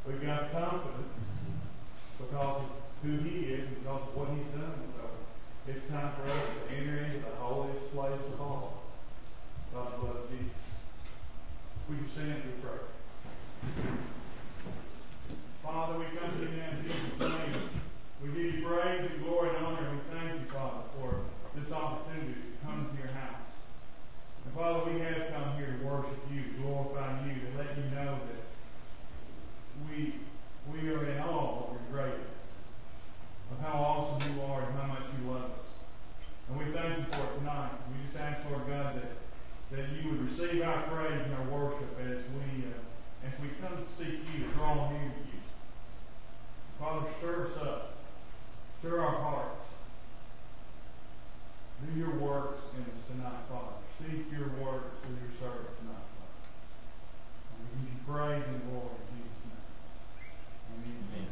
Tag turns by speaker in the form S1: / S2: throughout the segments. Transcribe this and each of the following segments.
S1: We've got confidence because of who He is, because of what He's done. So it's time for us to enter into the holiest place of all. God bless Jesus. Would you stand and pray? Father, we come to you now in Jesus' name. We give you praise and glory and honor, and we thank you, Father, for this opportunity to come to your house. And Father, we have come here to worship you, to glorify you, to let you know that we are in awe of your greatness, of how awesome you are and how much you love us. And we thank you for it tonight. We just ask, Lord God, that you would receive our praise and our worship as we come to seek you, to draw near to you. Father, stir us up. Stir our hearts. Do your work in us tonight, Father. Speak your words to your servant tonight, Father. And we give you praise and glory in Jesus' name. Amen.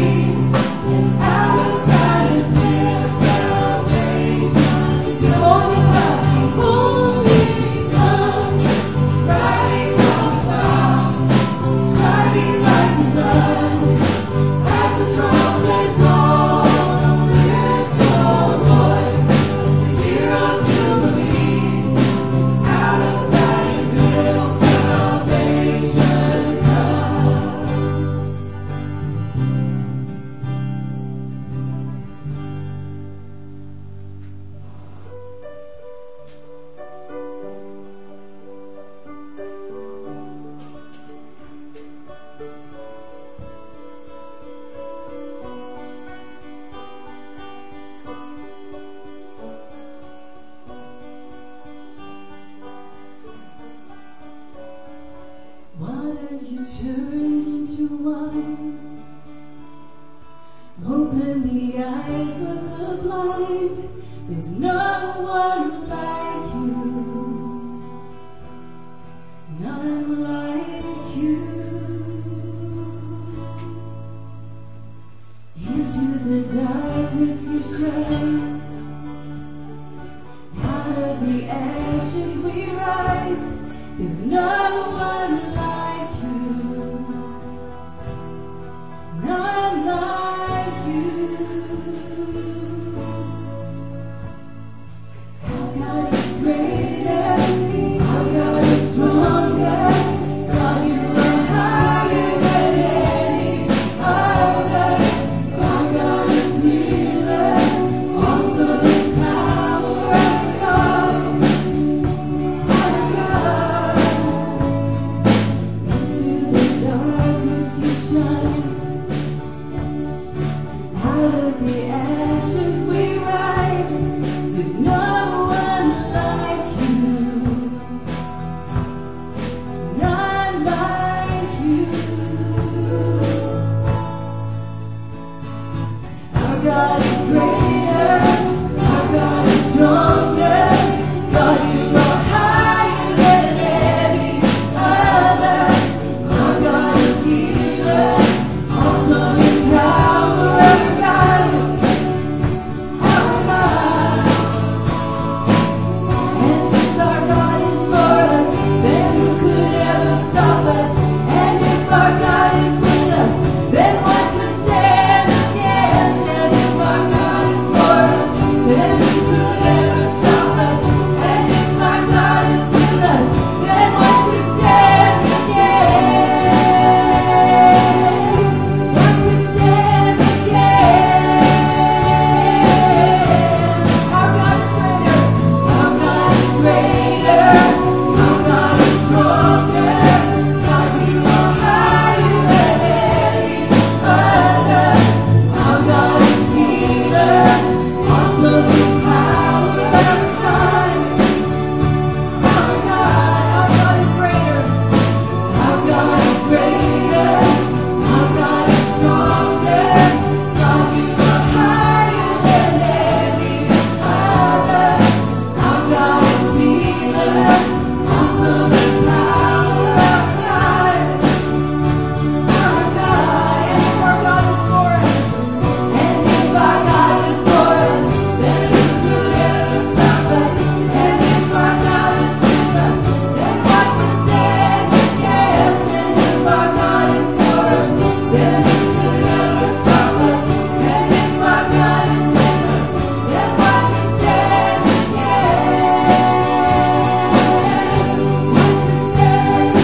S2: Come on. eyes of the blind. There's no one like you, none like you. Into the darkness you shine, out of the ashes we rise. There's no one like you, none like you. Our God is greater, our God is stronger. God, you are higher than any other. Our God is healer, awesome in power. Our God, into the darkness you shine. Out of the ashes we rise. There's no one like you, none like you. Our God is greater, our God is stronger. God, you are higher than any other. Our God is healer, awesome in power. Our God, our God. And if our God is for us, then who could ever stop us? And if our God is with us, then what could stand against? And if our God is for us, then who could ever stop us? And if our God is with us, then what could stand against? What could stand against? Our God is greater, our God is greater, our God is stronger. God, you are higher than any other. Our God is healer, awesome in power. Our God is greater. Our God is greater. Our God is stronger. God, you are higher than any other. Our God is healer, awesome in power. Our God. And if our God is for us, and if our God is for us, then who could ever stop us? And if our God is with us, then what could stand against? And if our God is for us, then who could ever stop us? And if our God is with us, then what could stand against? What could stand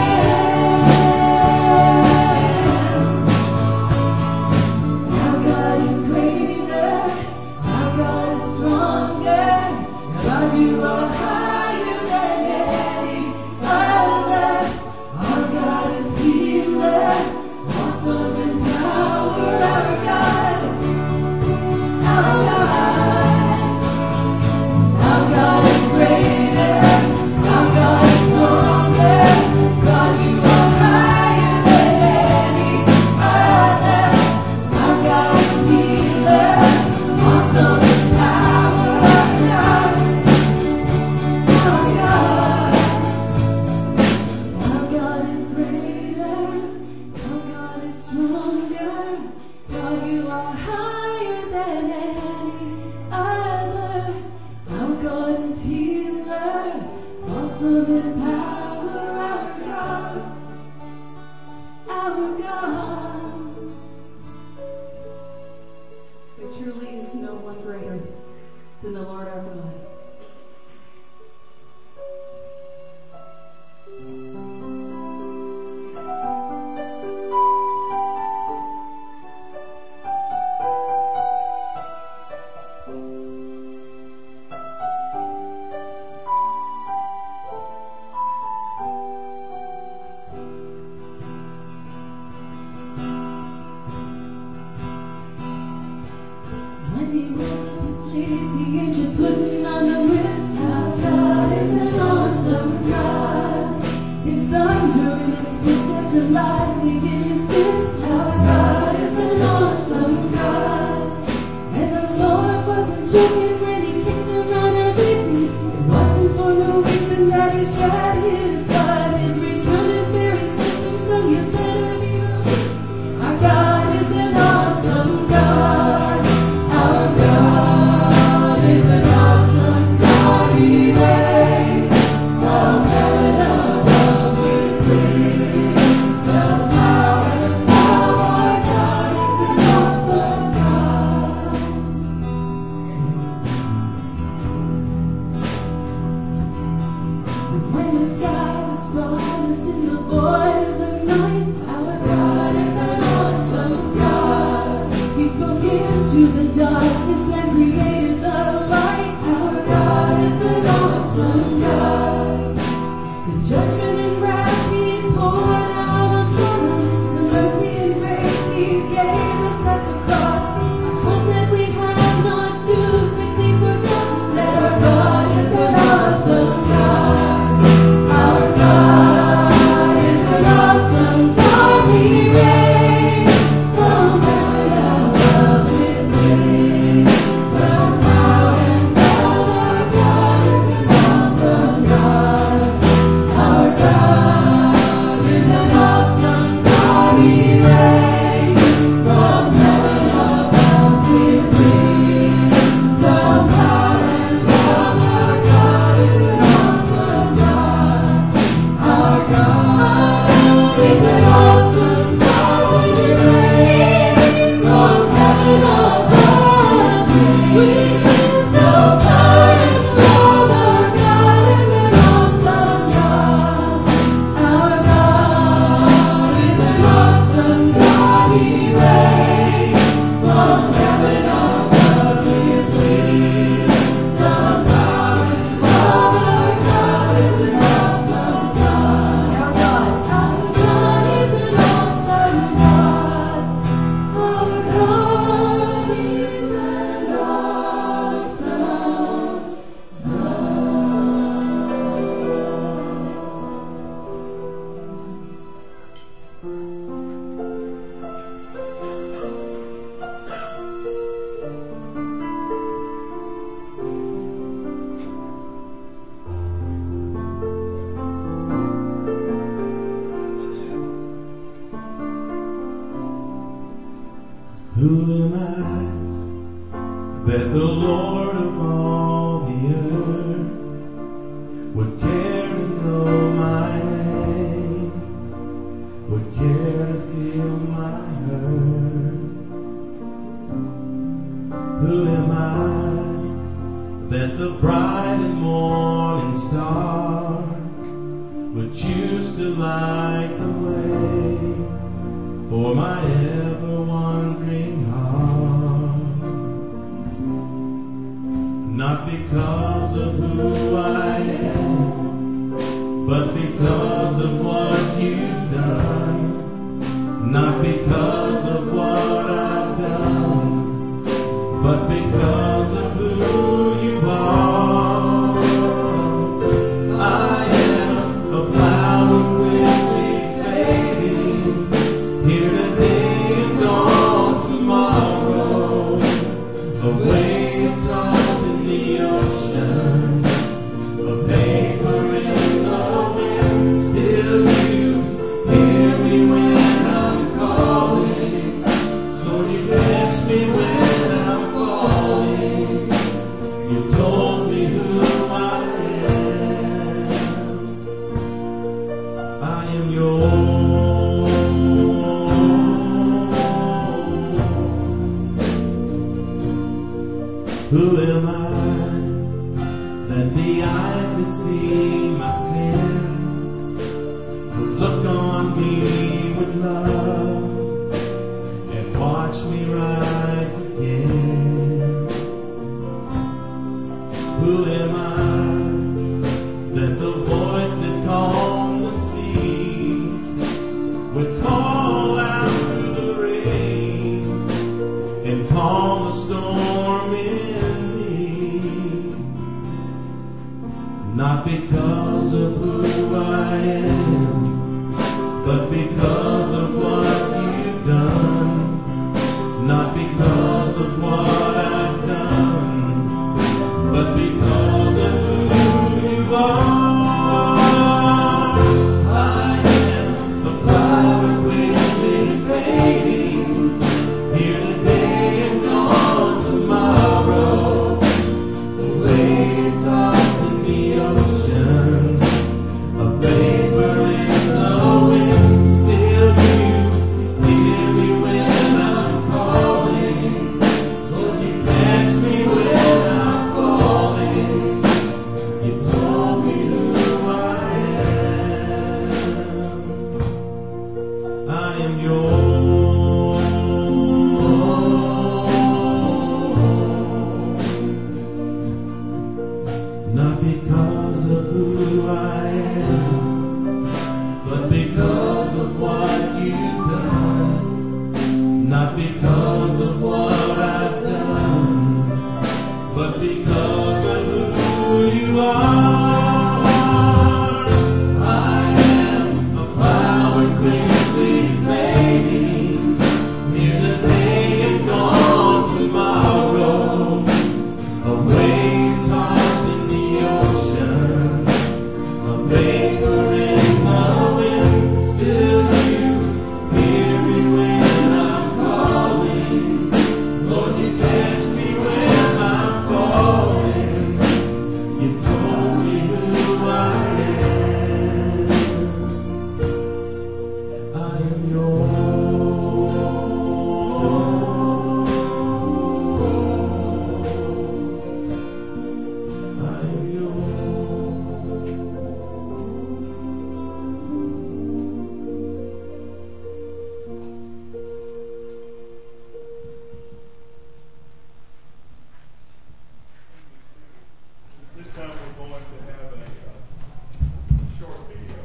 S2: against? Our God is greater, our God is stronger. God, you are higher than any other. Our God is healer, awesome in power. Our God, our God is greater, our God is stronger. God, you are higher than any other. Our God is healer, awesome in power. Our God, our God is greater, our God is stronger. God, you are higher than any other. Our God is healer, awesome in power. Our God, our God. There truly is no one greater than the Lord our God. When he rolls up his sleeves, he ain't just putting on the ritz. Our God is an awesome God. There's thunder in his fist, there's a lightning in his fist. Our God is an awesome God. into the darkness and created the light. Our God is an awesome God. The judgment and wrath He poured out on Sodom, the mercy and grace He gave us at the cross. I hope that we have not too quickly forgotten that our God is an awesome God. Our God is an awesome God. He reigns from heaven above with grace. From power and love, our God is an awesome God. Our God is an awesome God. He reigns from heaven above with grace. From power and love, our God is an awesome God. Our God is an awesome God. He reigns from heaven above with no power and love. Our God is an awesome God. Our God is an awesome God. He reigns from heaven above with from power and love. Our God is an awesome God. Our God is an awesome God. Our God is an awesome
S3: Who am I that the Lord of all the earth would care to know my name, would care to feel my hurt? Who am I that the bright and morning star would choose to light the way for my ever wandering heart? Not because of who I am, but because of what you've done. Not because of what I've done, but because of who you are. I am a flower quickly fading, here today and gone tomorrow, a wave tossed in the ocean, a paper in the wind. Still you hear me when I'm calling, so you catch me when I'm falling. You told me who I am. I am yours. Who am I that the eyes that see my sin would look on me with love and watch me rise again? Who am I that the voice that calmed the sea would call out through the rain and calm the storm in me? Not because of who I am, but because of what you've done. Not because of what I've done, but because of who you are. I am the flower quickly fading, here today and gone tomorrow, a wave tossed in the ocean, a vapor in the wind. Still you hear me when because of what I've done, but because of who you are. I am a flower quickly fading, here today and gone tomorrow, a wave tossed in the ocean, a vapor in the wind. Still you hear me when I'm calling, Lord, you catch me when I'm falling. You told me who I am. I am yours. I am yours.
S1: This time we're going to have a short video.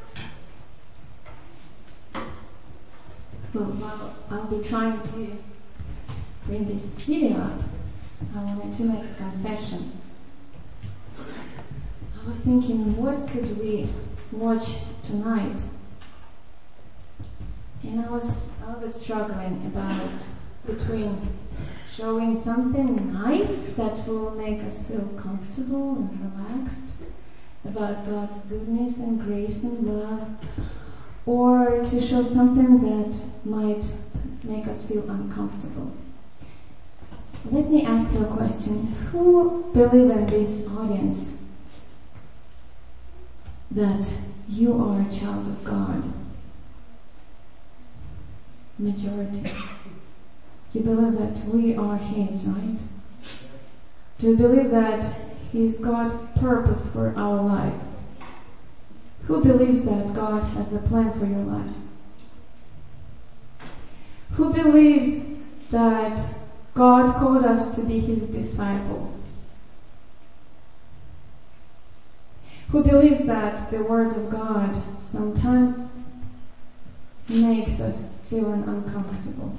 S4: Well, while I'll be trying to bring this video up, I wanted to make a confession. I was thinking, what could we watch tonight? And I was a little bit struggling between showing something nice that will make us feel comfortable and relaxed about God's goodness and grace and love, or to show something that might make us feel uncomfortable. Let me ask you a question. Who believe in this audience that you are a child of God? Majority. You believe that we are His, right? Do you believe that He's got purpose for our life? Who believes that God has a plan for your life? Who believes that God called us to be His disciples? Who believes that the Word of God sometimes makes us feel uncomfortable?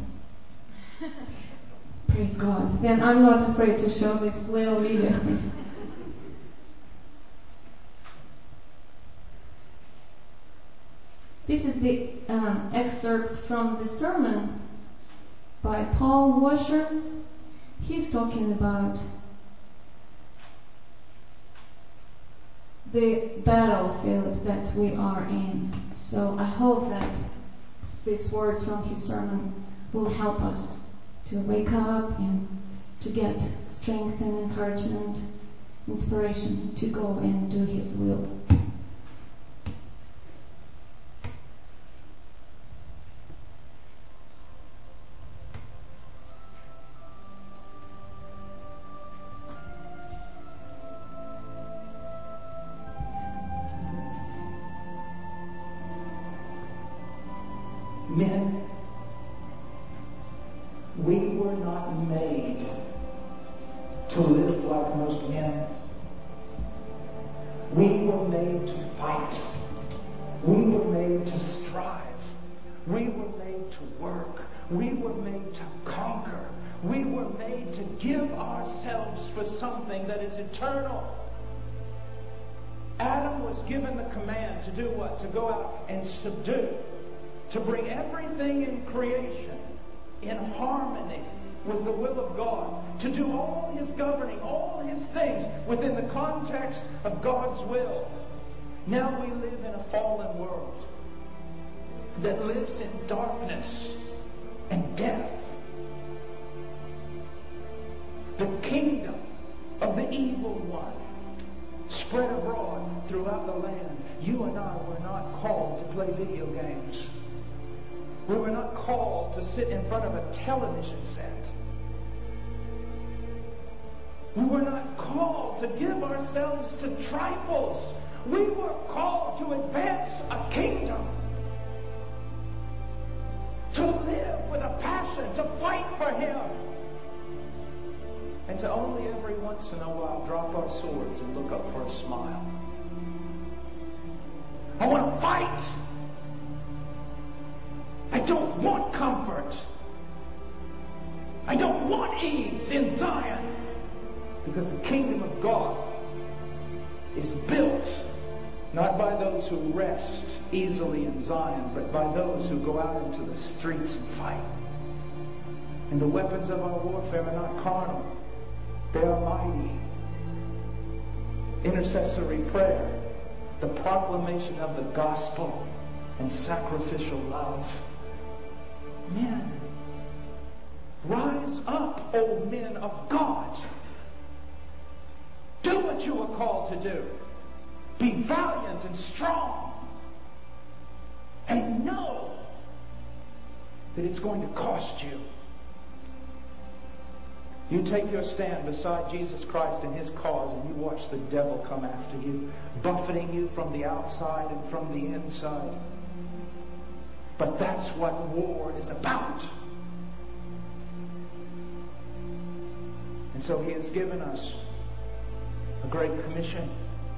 S4: Praise God. Then I'm not afraid to show this little video. This is the excerpt from the sermon by Paul Washer. He's talking about the battlefield that we are in. So I hope that these words from his sermon will help us to wake up and to get strength and encouragement, inspiration to go and do His will.
S5: Men, we were not made to live like most men. We were made to fight. We were made to strive. We were made to work. We were made to conquer. We were made to give ourselves for something that is eternal. Adam was given the command to do what? To go out and subdue. To bring everything in creation in harmony with the will of God. To do all His governing, all His things within the context of God's will. Now we live in a fallen world that lives in darkness and death. The kingdom of the evil one spread abroad throughout the land. You and I were not called to play video games. We were not called to sit in front of a television set. We were not called to give ourselves to trifles. We were called to advance a kingdom. To live with a passion, to fight for Him. And to only every once in a while drop our swords and look up for a smile. I want to fight. I don't want comfort. want ease in Zion. Because the kingdom of God is built not by those who rest easily in Zion, but by those who go out into the streets and fight. And the weapons of our warfare are not carnal. They are mighty. Intercessory prayer, the proclamation of the gospel, and sacrificial love. Men, rise up, O men of God. Do what you are called to do. Be valiant and strong. And know that it's going to cost you. You take your stand beside Jesus Christ and His cause, and you watch the devil come after you, buffeting you from the outside and from the inside. But that's what war is about. And so He has given us a great commission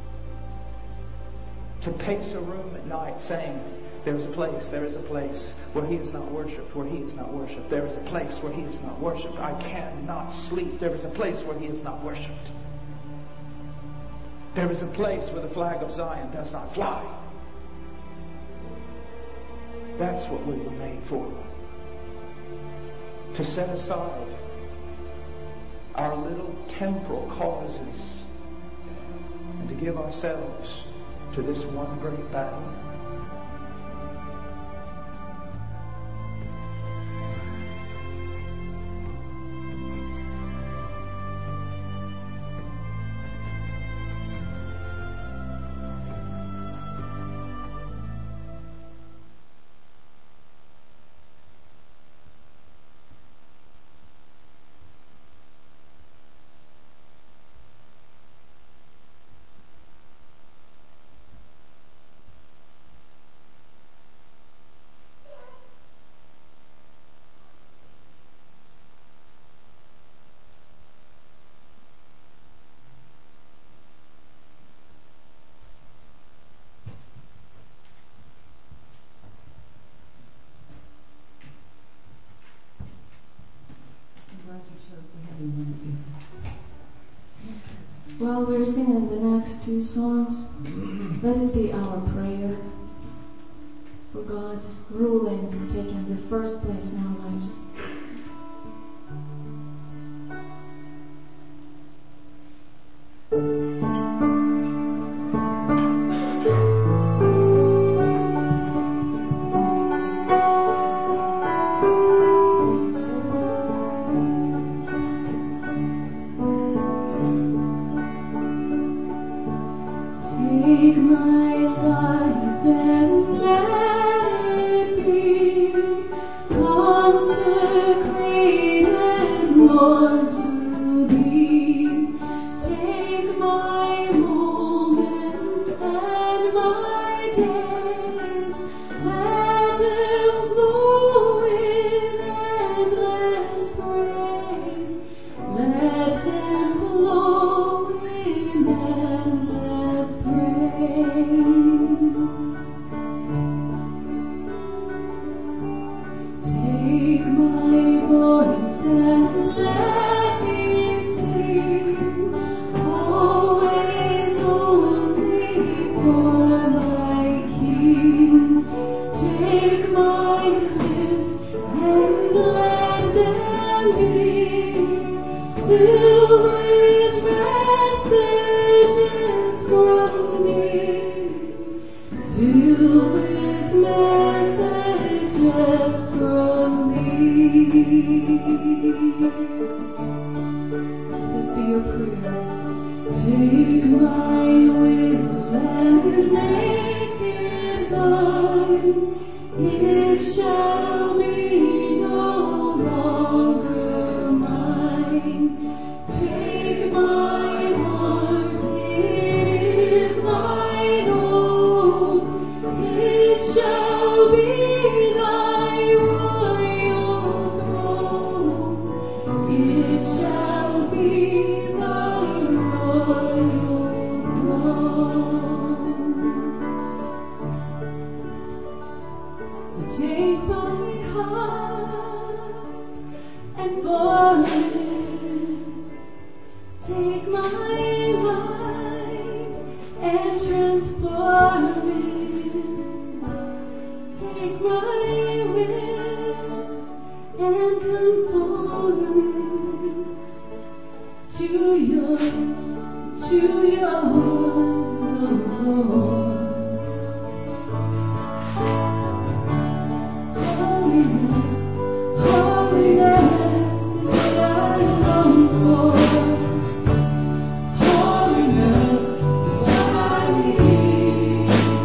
S5: to pace a room at night saying, there is a place where He is not worshipped, where He is not worshipped. There is a place where He is not worshipped. I cannot sleep. There is a place where He is not worshipped. There is a place where the flag of Zion does not fly. That's what we were made for. To set aside our little temporal causes and to give ourselves to this one great battle.
S4: While we're singing the next two songs, let it be our prayer for God ruling and taking the first place in our lives.
S2: Take my life and let it be consecrated, Lord, to Thee. Take my moments and my days, let them flow in endless praise. Let them flow in endless praise. Take my voice and let me sing, always only for my King. Take my lips and let them be filled with messages from Thee, filled with messages from Thee. Let this be your prayer. Take my will and make it Thine. It shall be no longer mine. Take my heart, it is Thine own. It shall be Thy royal throne. It shall be Thy royal throne. and born it. Take my mind and transform it. Take my will and conform it to yours, oh Lord. Holiness, holiness is what I long for. Holiness is what I need.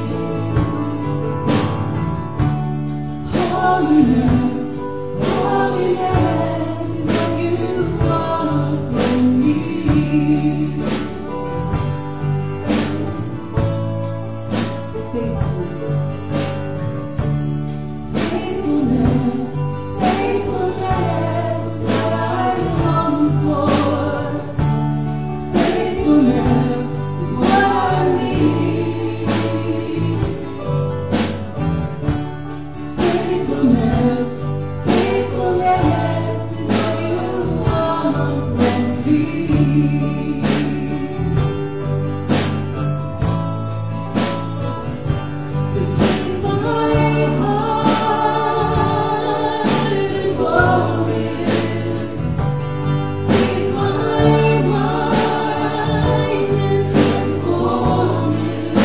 S2: Holiness, holiness is what you want from me. Faithfulness. Faithfulness, faithfulness is what I long for. Faithfulness is what I need. Faithfulness, faithfulness is what you want from me. So take my heart and form it. Take my mind and transform it.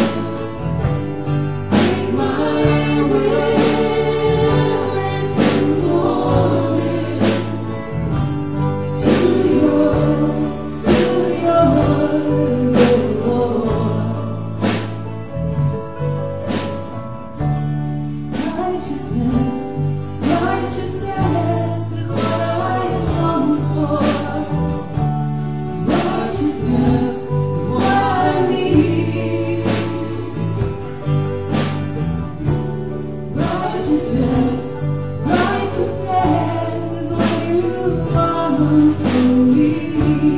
S2: Take my will and conform it to yours, oh Lord. Righteousness, righteousness is what I long for. Righteousness is what I need. Righteousness, righteousness is what you want from me.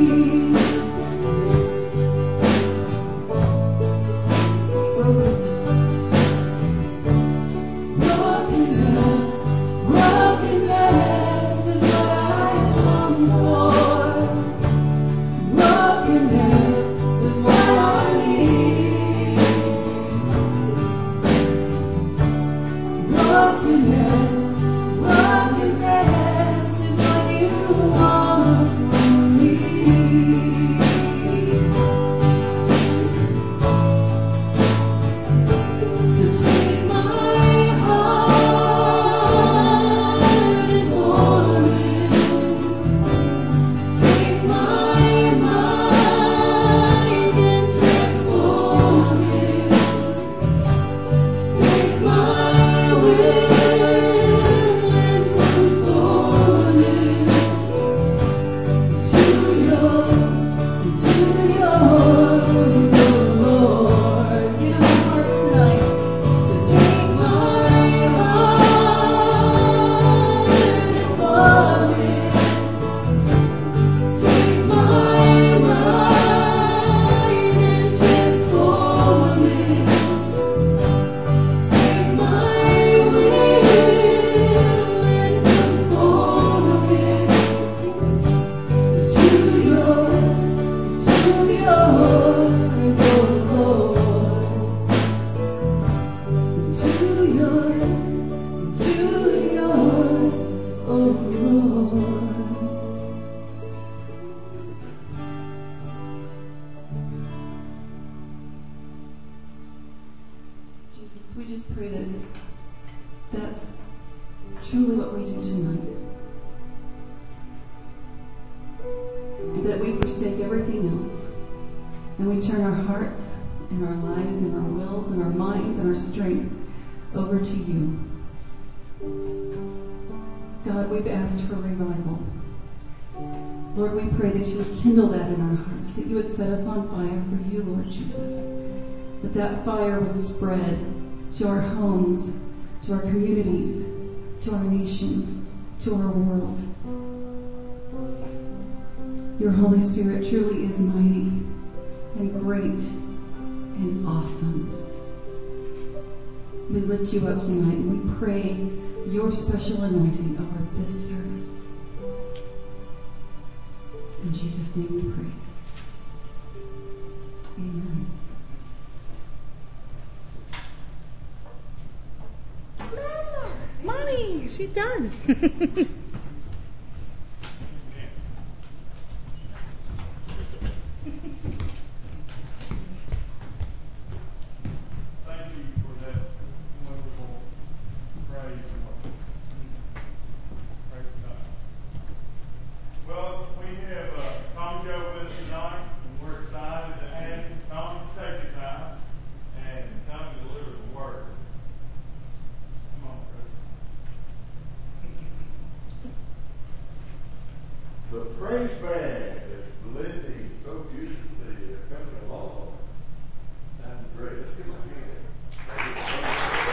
S2: Brokenness, brokenness is what I long for. Brokenness is what I need. Brokenness, brokenness is what you want from me. So take my heart and form it. Take my mind and transform it. Take my will and conform it to yours, oh Lord. Give him our hearts tonight. So take my heart and form it. Take my mind and transform it. Take my will and conform it to yours, oh Lord. To yours, oh Lord. Jesus, we just pray that that's truly what we do tonight. That we forsake everything else and we turn our hearts and our lives and our wills and our minds and our strength over to you. God, we've asked for revival. Lord, we pray that you would kindle that in our hearts, that you would set us on fire for you, Lord Jesus. That fire would spread to our homes, to our communities, to our nation, to our world. Your Holy Spirit truly is mighty and great and awesome. We lift you up tonight and we pray your special anointing over this service. In Jesus' name we pray. Amen.
S6: Mommy, she's done.
S1: Thank you for that wonderful praise and worship. Praise God. Well, we have Tom Joe with us tonight, and we're excited to have him. Tom, take your time and come and deliver the word. Come on, brother.
S7: The praise band is blending so beautifully, coming along. Sounds great. Let's give them a hand.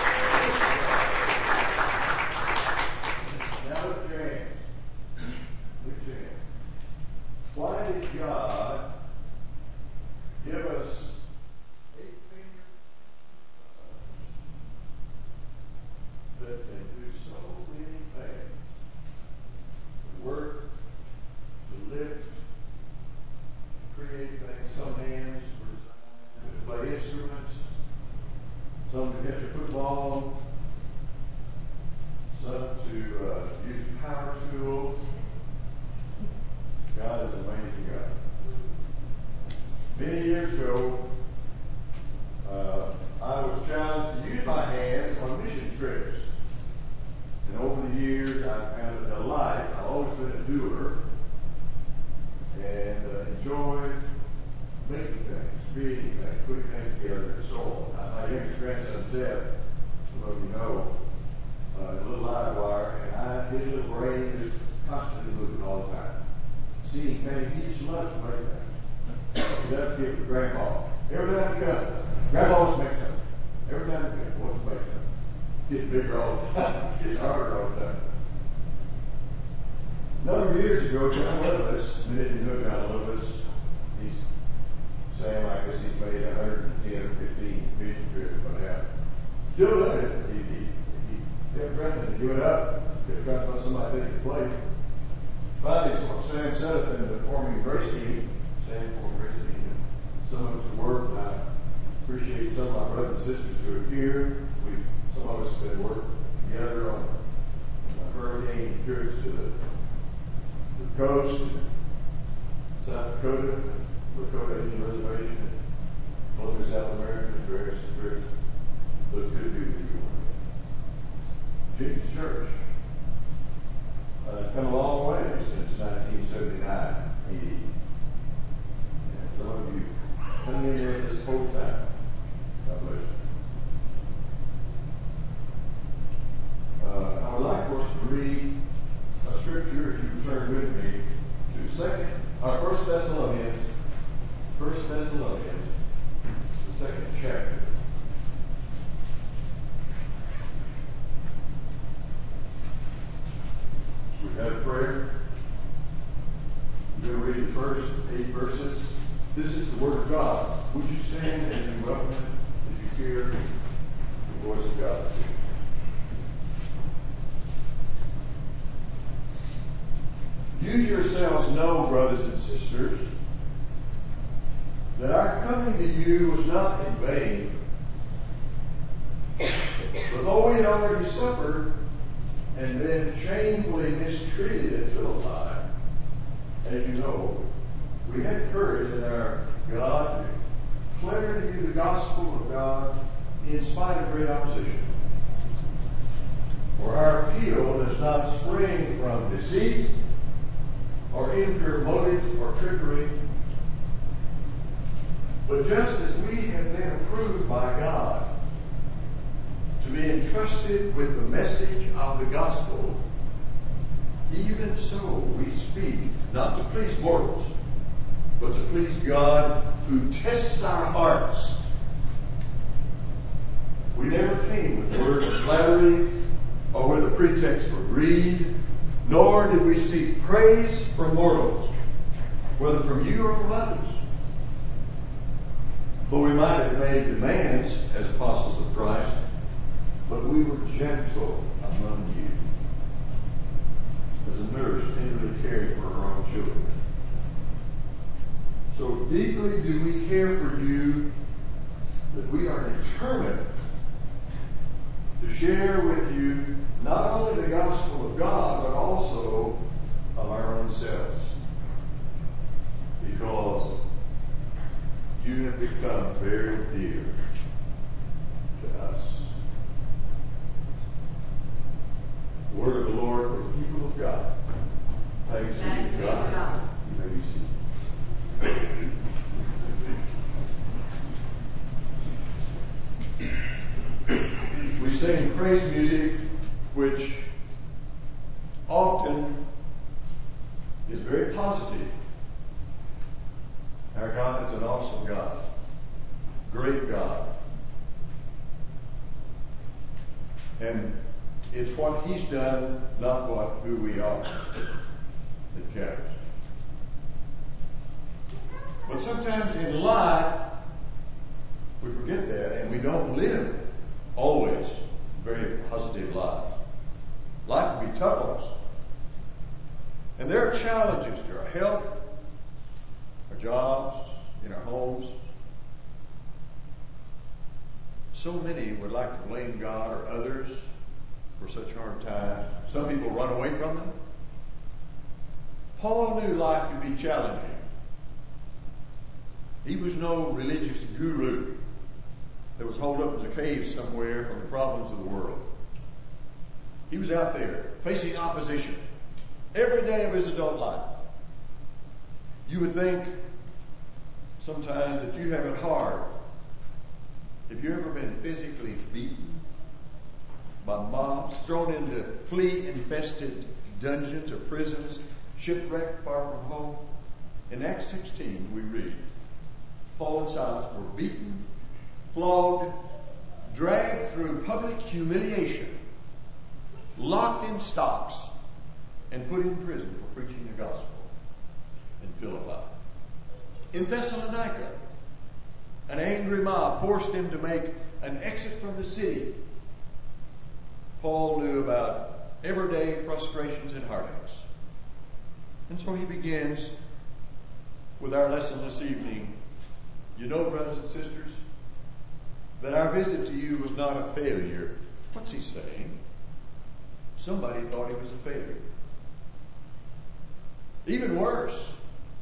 S7: Now let's jam. We jam. Why did God give us 8 fingers that can do so many things? To work, to lift, to create things. Some hands were designed to play instruments, some to catch a football, some to use power tools. God is an amazing God. Many years ago, I was challenged to use my hands on mission trips. And over the years, I've found a delight. I've always been a doer and enjoyed making things, creating things, putting things together, and so on. My youngest grandson Zeb, some of you know, a little live wire, and his little brain is constantly moving all the time. Seeing things, he just loves to make things. He loves to give it to Grandpa. Every time he comes, Grandpa wants to make something. Every time he comes, he wants to make something. It's getting bigger all the time. It's getting harder all the time. A number of years ago, John Lewis, many of you know John Lewis, he's saying like this, he's made 110 or 15 mission trips, but now still doing it. He kept threatening to give it up, kept trying to find somebody to take his place. Finally, Sam Sutherland, the forming Grace team, Sam forming Grace team, and some of us work, and I appreciate some of my brothers and sisters who are here. Some of us have been working together on hurricane trips to the coast, South Dakota, Lakota Indian Reservation, Columbia, South America, and various trips. So it's good to be with you. Jesus Church. It's come a long way since 1979 AD. And some of you coming in there this whole time. God bless you. I would like for us to read a scripture, if you turn with me, to 1 Thessalonians, the 2nd chapter. We've had a prayer. We're going to read the first 8 verses. This is the Word of God. Would you stand and be welcome if you hear the voice of God? You yourselves know, brothers and sisters, that our coming to you was not in vain. But though we had already suffered and been shamefully mistreated at Philippi, as you know, we had courage in our God to declare to you the gospel of God in spite of great opposition. For our appeal does not spring from deceit or impure motives or trickery, but just as we have been approved by God to be entrusted with the message of the gospel, even so we speak, not to please mortals, but to please God who tests our hearts. We never came with words of flattery or with a pretext for greed, nor did we seek praise from mortals, whether from you or from others. But we might have made demands as apostles of Christ, but we were gentle among you, as a nurse tenderly caring for her own children. deeply do we care for you that we are determined to share with you not only the gospel of God, but also of our own selves. Because you have become very dear to us. Word of the Lord for the people of God. Thanks be to God. You may be seated. We sing praise music, which often is very positive. Our God is an awesome God, great God. And it's what He's done, not who we are, that counts. But sometimes in life, we forget that, and we don't live always very positive lives. Life can be tough on us. And there are challenges to our health, our jobs, in our homes. So many would like to blame God or others for such hard times. Some people run away from them. Paul knew life could be challenging. He was no religious guru that was holed up in a cave somewhere from the problems of the world. He was out there facing opposition every day of his adult life. You would think sometimes that you have it hard. Have you ever been physically beaten by mobs, thrown into flea-infested dungeons or prisons, shipwrecked far from home? In Acts 16 we read, Paul and Silas were beaten, flogged, dragged through public humiliation, locked in stocks, and put in prison for preaching the gospel in Philippi. In Thessalonica, an angry mob forced him to make an exit from the city. Paul knew about everyday frustrations and heartaches. And so he begins with our lesson this evening. You know, brothers and sisters, that our visit to you was not a failure. What's he saying? Somebody thought he was a failure. Even worse,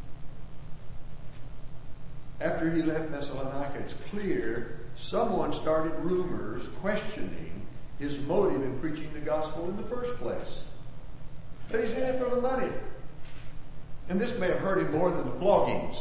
S7: after he left Thessalonica, it's clear someone started rumors questioning his motive in preaching the gospel in the first place. That he's in it for the money. And this may have hurt him more than the floggings.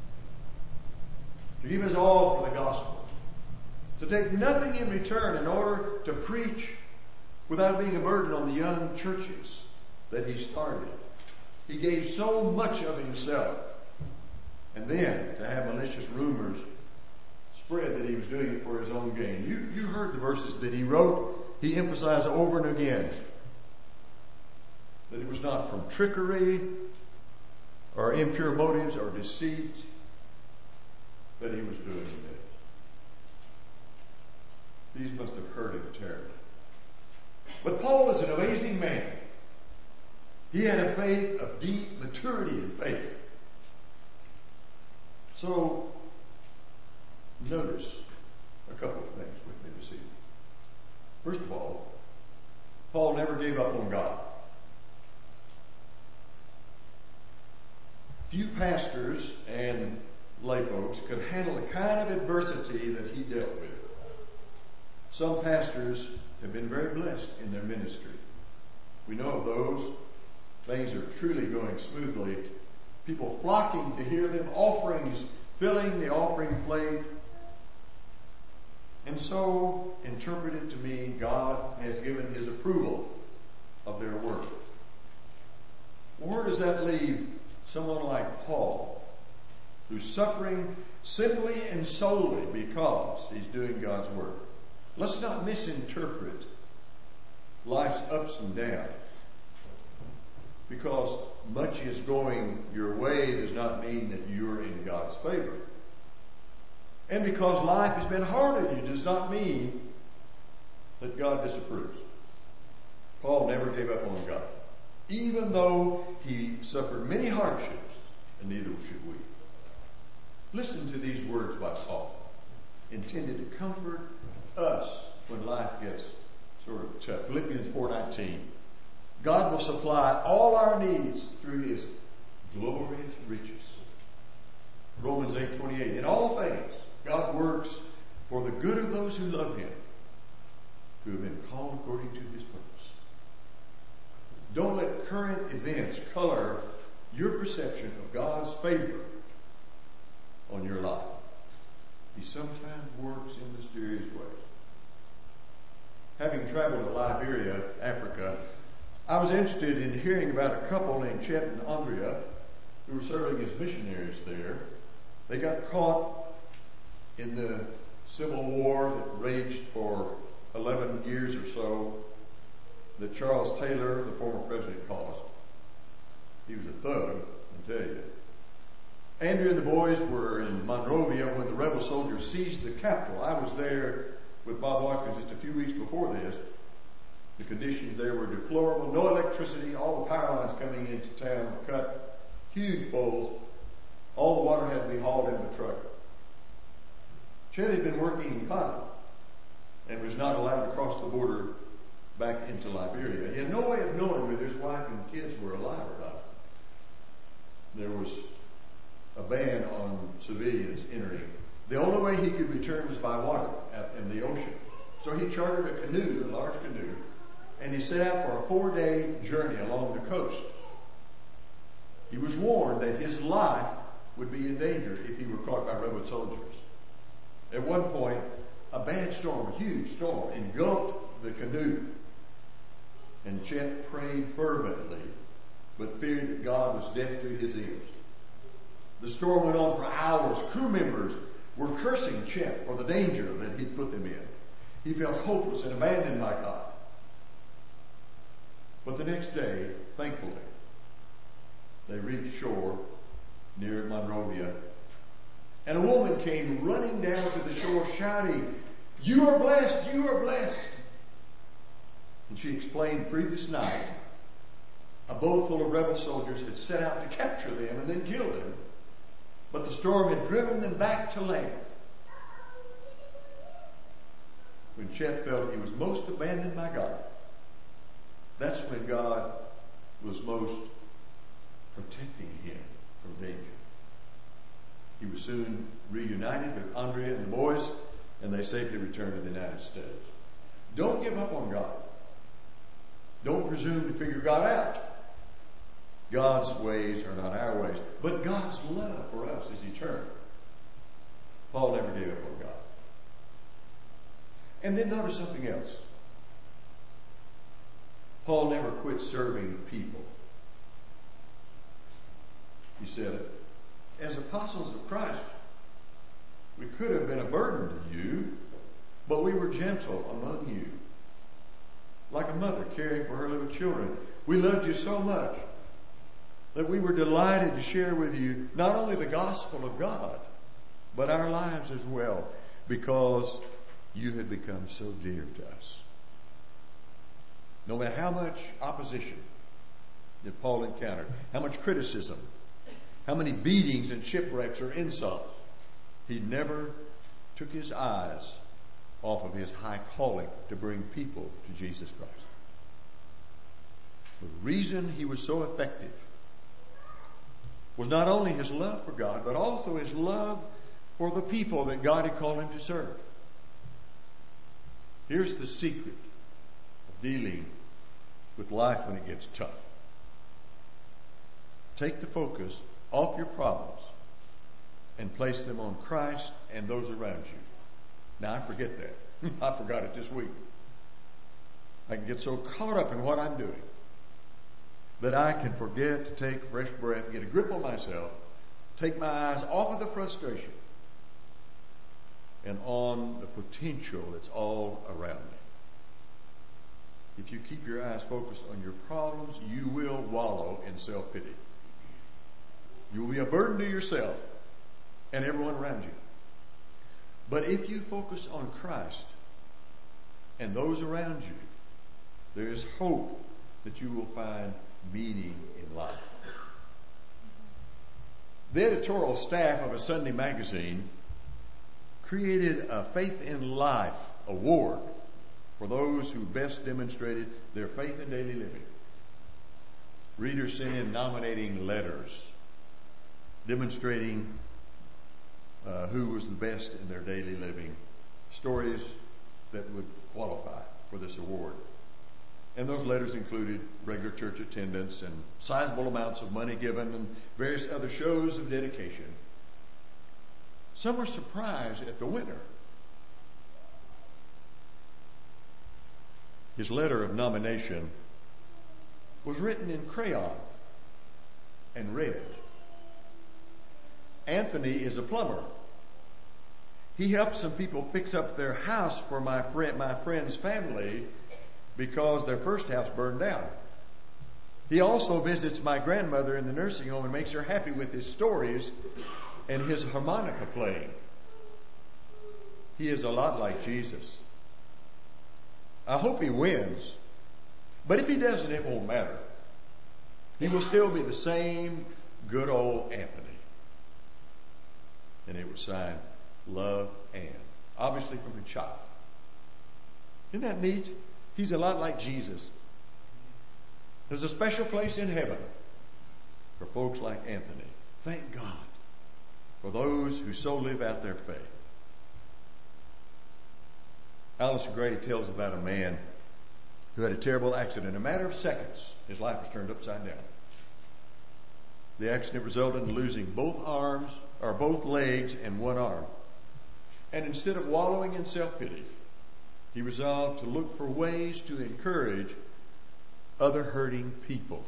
S7: To give his all for the gospel. To take nothing in return in order to preach without being a burden on the young churches that he started. He gave so much of himself. And then to have malicious rumors spread that he was doing it for his own gain. You heard the verses that he wrote. He emphasized over and again that it was not from trickery or impure motives or deceit that he was doing this. These must have hurt him terribly. But Paul is an amazing man. He had a faith of deep maturity in faith. So, notice a couple of things with me this evening. First of all, Paul never gave up on God. Few pastors and lay folks could handle the kind of adversity that he dealt with. Some pastors have been very blessed in their ministry. We know of those. Things are truly going smoothly. People flocking to hear them, offerings filling the offering plate. And so, interpreted to me, God has given His approval of their work. Where does that leave someone like Paul, who's suffering simply and solely because he's doing God's work? Let's not misinterpret life's ups and downs. Because much is going your way does not mean that you're in God's favor. And because life has been hard on you does not mean that God disapproves. Paul never gave up on God. Even though he suffered many hardships, and neither should we. Listen to these words by Paul, intended to comfort us when life gets sort of tough. Philippians 4:19. God will supply all our needs through His glorious riches. Romans 8:28. In all things, God works for the good of those who love Him, who have been called according to His purpose. Don't let current events color your perception of God's favor on your life. He sometimes works in mysterious ways. Having traveled to Liberia, Africa, I was interested in hearing about a couple named Chet and Andrea who were serving as missionaries there. They got caught in the civil war that raged for 11 years or so that Charles Taylor, the former president, caused. He was a thug, I tell you. Andrea and the boys were in Monrovia when the rebel soldiers seized the capital. I was there with Bob Watkins just a few weeks before this. The conditions there were deplorable. No electricity. All the power lines coming into town were cut. Huge bowls. All the water had to be hauled in the truck. Chet had been working in cotton and was not allowed to cross the border back into Liberia. He had no way of knowing whether his wife and kids were alive or not. There was a ban on civilians entering. The only way he could return was by water out in the ocean. So he chartered a canoe, a large canoe, and he set out for a 4-day journey along the coast. He was warned that his life would be in danger if he were caught by rebel soldiers. At one point, a bad storm, a huge storm, engulfed the canoe. And Chet prayed fervently, but feared that God was deaf to his ears. The storm went on for hours. Crew members were cursing Chet for the danger that he'd put them in. He felt hopeless and abandoned by God. But the next day, thankfully, they reached shore near Monrovia. And a woman came running down to the shore shouting, "You are blessed! You are blessed!" And she explained the previous night, a boat full of rebel soldiers had set out to capture them and then kill them. But the storm had driven them back to land. When Chet felt he was most abandoned by God, that's when God was most protecting him from danger. He was soon reunited with Andrea and the boys, and they safely returned to the United States. Don't give up on God. Don't presume to figure God out. God's ways are not our ways, but God's love for us is eternal. Paul never gave up on God. And then notice something else. Paul never quit serving people. He said, as apostles of Christ, we could have been a burden to you, but we were gentle among you, like a mother caring for her little children. We loved you so much that we were delighted to share with you not only the gospel of God, but our lives as well, because you had become so dear to us. No matter how much opposition that Paul encountered, how much criticism, how many beatings and shipwrecks or insults, he never took his eyes off of his high calling to bring people to Jesus Christ. The reason he was so effective was not only his love for God, but also his love for the people that God had called him to serve. Here's the secret of dealing with life when it gets tough. Take the focus off your problems and place them on Christ and those around you. Now, I forget that. I forgot it this week. I can get so caught up in what I'm doing that I can forget to take fresh breath, get a grip on myself, take my eyes off of the frustration and on the potential that's all around me. If you keep your eyes focused on your problems, you will wallow in self-pity. You will be a burden to yourself and everyone around you. But if you focus on Christ and those around you, there is hope that you will find meaning in life. The editorial staff of a Sunday magazine created a Faith in Life award for those who best demonstrated their faith in daily living. Readers sent in nominating letters demonstrating who was the best in their daily living, stories that would qualify for this award. And those letters included regular church attendance and sizable amounts of money given and various other shows of dedication. Some were surprised at the winner. His letter of nomination was written in crayon and read, "Anthony is a plumber. He helped some people fix up their house for my friend's family because their first house burned down. He also visits my grandmother in the nursing home and makes her happy with his stories and his harmonica playing. He is a lot like Jesus. I hope he wins, but if he doesn't, it won't matter. He will still be the same good old Anthony." And it was signed, "Love Ann," obviously from a child. Isn't that neat? He's a lot like Jesus. There's a special place in heaven for folks like Anthony. Thank God for those who so live out their faith. Alice Gray tells about a man who had a terrible accident. In a matter of seconds, his life was turned upside down. The accident resulted in losing both legs and one arm. And instead of wallowing in self-pity, he resolved to look for ways to encourage other hurting people.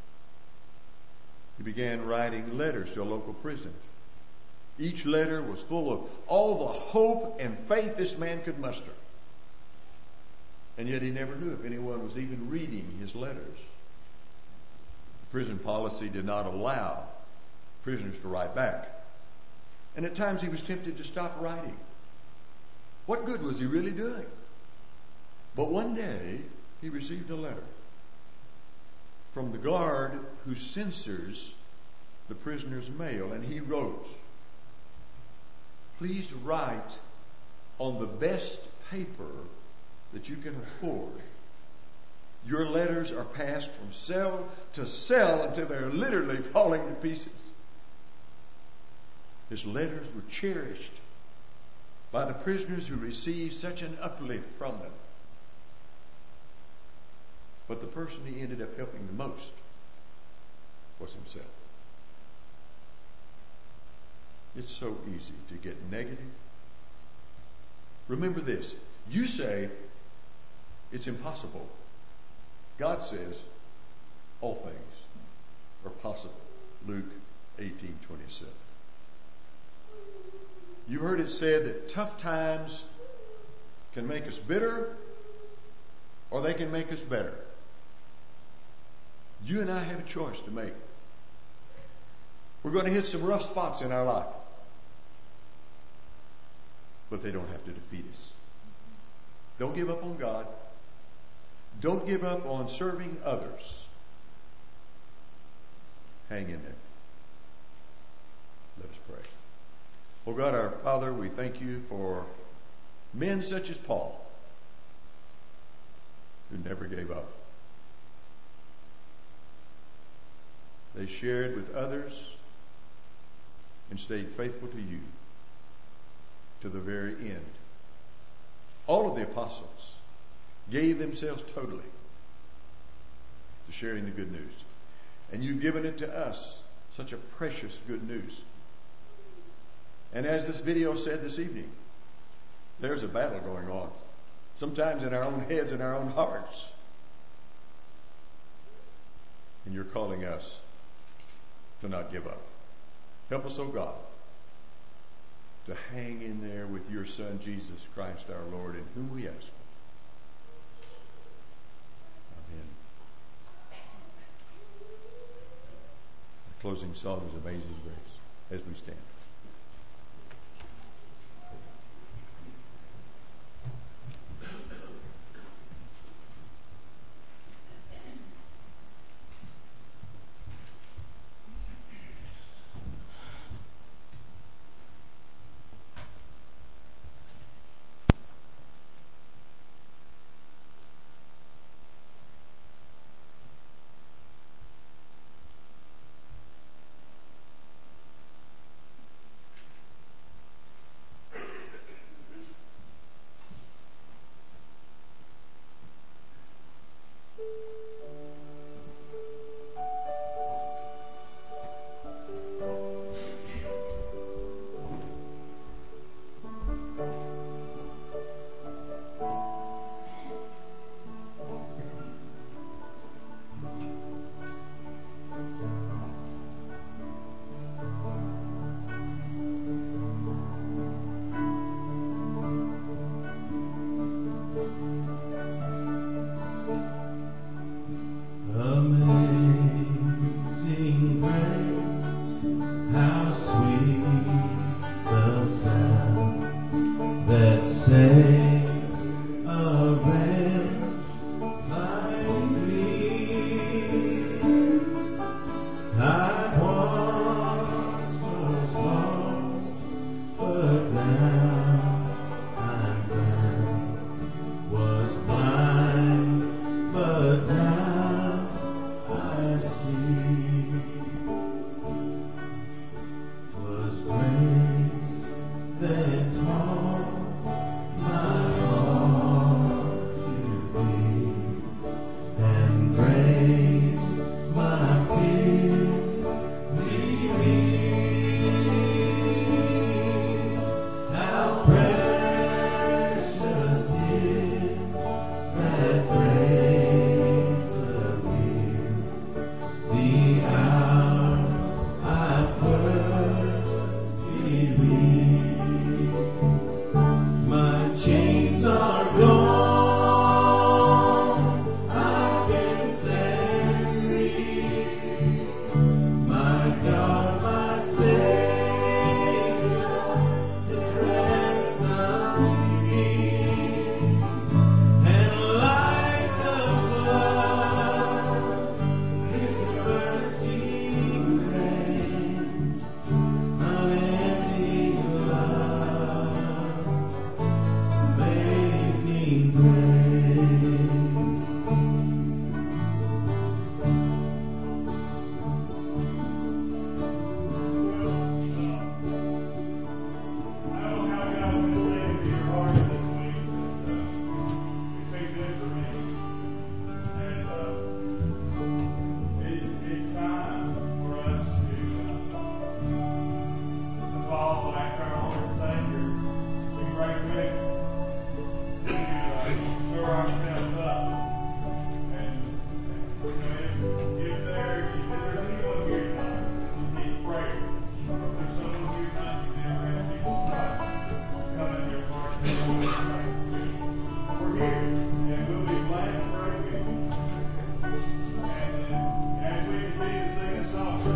S7: He began writing letters to a local prison. Each letter was full of all the hope and faith this man could muster. And yet he never knew if anyone was even reading his letters. The prison policy did not allow prisoners to write back. And at times he was tempted to stop writing. What good was he really doing? But one day he received a letter from the guard who censors the prisoner's mail, and he wrote, "Please write on the best paper that you can afford. Your letters are passed from cell to cell until they're literally falling to pieces." His letters were cherished by the prisoners who received such an uplift from them. But the person he ended up helping the most was himself. It's so easy to get negative. Remember this. You say it's impossible. God says all things are possible. Luke 18:27. You've heard it said that tough times can make us bitter or they can make us better. You and I have a choice to make. We're going to hit some rough spots in our life, but they don't have to defeat us. Don't give up on God. Don't give up on serving others. Hang in there. Let us pray. Oh God, our Father, we thank you for men such as Paul, who never gave up. They shared with others and stayed faithful to you to the very end. All of the apostles gave themselves totally to sharing the good news. And you've given it to us, such a precious good news. And as this video said this evening, there's a battle going on, sometimes in our own heads and our own hearts. And you're calling us to not give up. Help us, oh God, to hang in there with your Son, Jesus Christ our Lord, in whom we ask. Amen. The closing song is Amazing Grace, as we stand.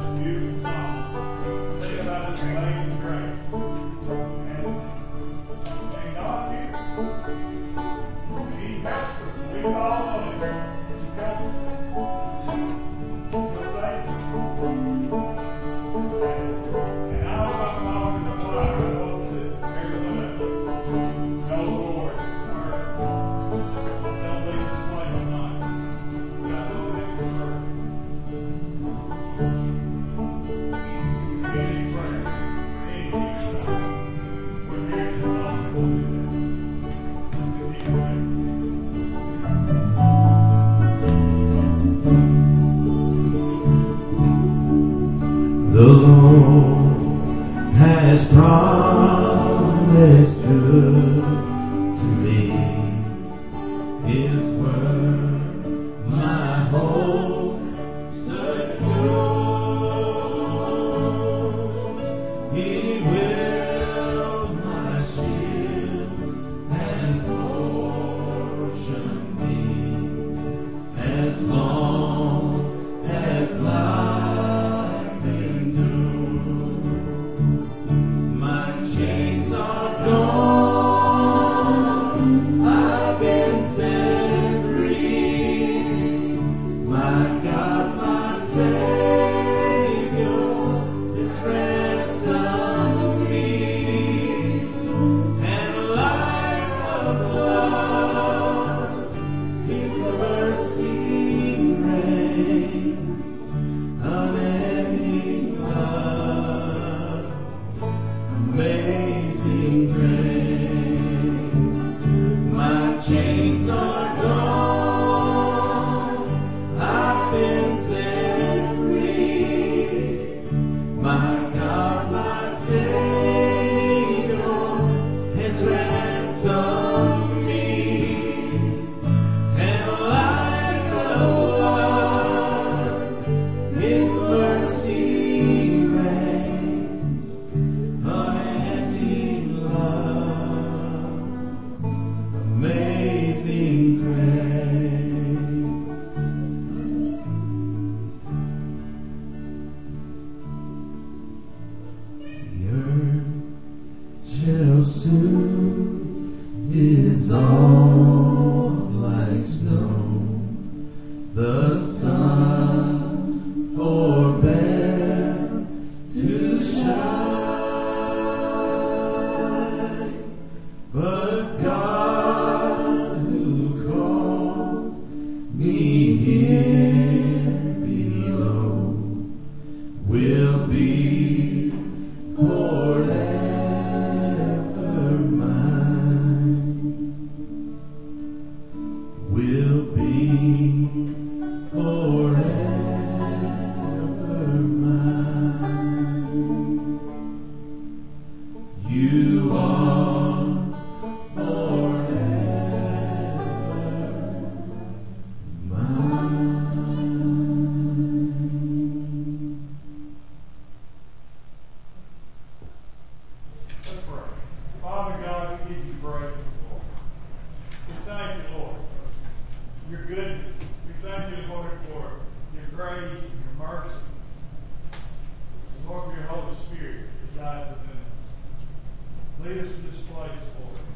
S1: beautiful songs. Sing about His amazing grace. And God hears. He helps us. We call on Him. He helps us. He'll save us. And I don't know about power in the choir. I hope that everyone knows the Lord. Don't leave this place tonight. God, don't leave this earth. Any prayer, any desire. We're here to talk to you. Let's continue praying.
S3: The Lord has promised good to me. His word, my hope secure. He will my shield and portion be, as long as life endures. My chains are gone, I've been set free. My God, my Savior, has ransomed me. And like a flood, His mercy reigns, unending love, amazing grace. My chains are gone, I've been set free. My God, my Savior, has ransomed me. And like a flood, His mercy reigns, unending love, amazing grace. The earth shall soon dissolve like snow. The sun forbear to shine, but God who calls me here below will be forever mine. Will be forever mine. You are forever mine.
S1: Let's pray. Father God, we give you praise, Lord. We thank you, Lord, for your goodness. We thank you, Lord, for your grace and your mercy. And Lord, for your Holy Spirit that resides within us. Lead us to this place, Lord.